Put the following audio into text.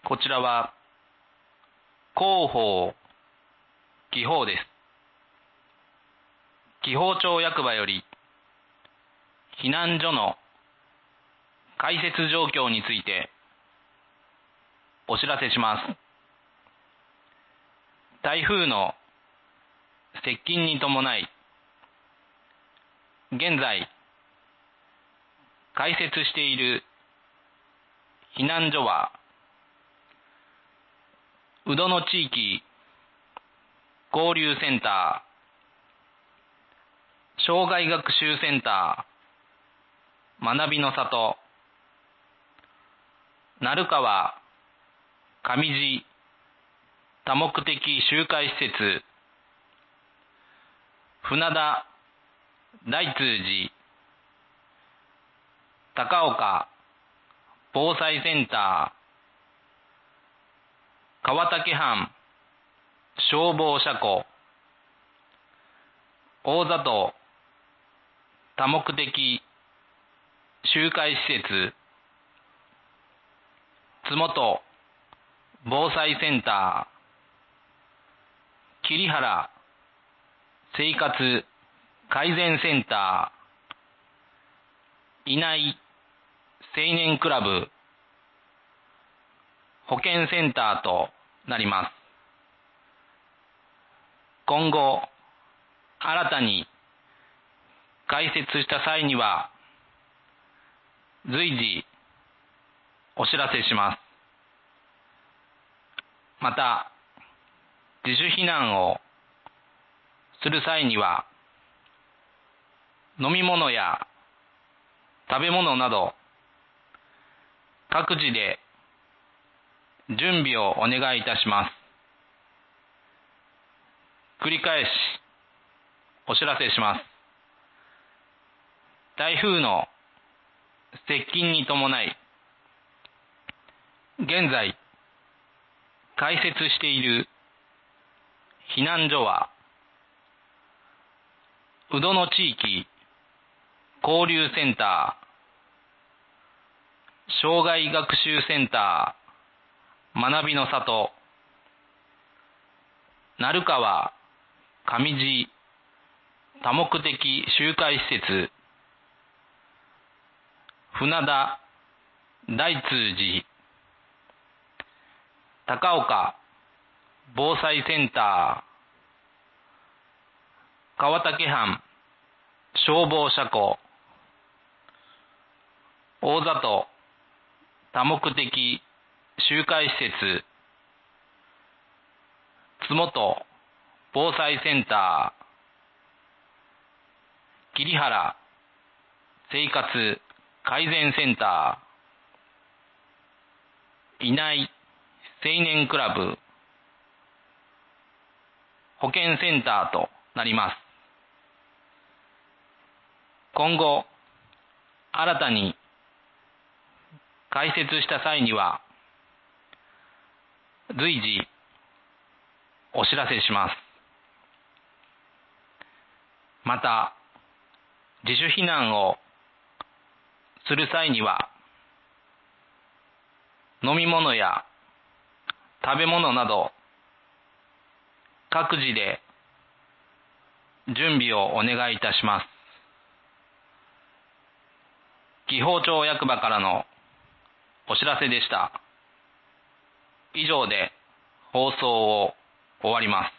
こちらは広報紀報です。紀宝町役場より避難所の開設状況についてお知らせします。台風の接近に伴い、現在開設している避難所は、宇土の地域交流センター、障害学習センター、学びの里、鳴川上地多目的集会施設、船田大通寺、高岡防災センター、川竹藩消防車庫、大里多目的集会施設、津本防災センター、桐原生活改善センター、稲井青年クラブ、保健センターとなります。今後、新たに開設した際には、随時お知らせします。また、自主避難をする際には、飲み物や食べ物など、各自で準備をお願いいたします。繰り返しお知らせします。台風の接近に伴い、現在開設している避難所は、宇土の地域交流センター、障害学習センター、学びの里、鳴川上地多目的集会施設、船田大通寺、高岡防災センター、川竹藩消防車庫、大里多目的集会施設、津本防災センター、桐原生活改善センター、稲井青年クラブ、保健センターとなります。今後、新たに開設した際には、随時お知らせします。また、自主避難をする際には、飲み物や食べ物など、各自で準備をお願いいたします。紀宝町役場からのお知らせでした。以上で放送を終わります。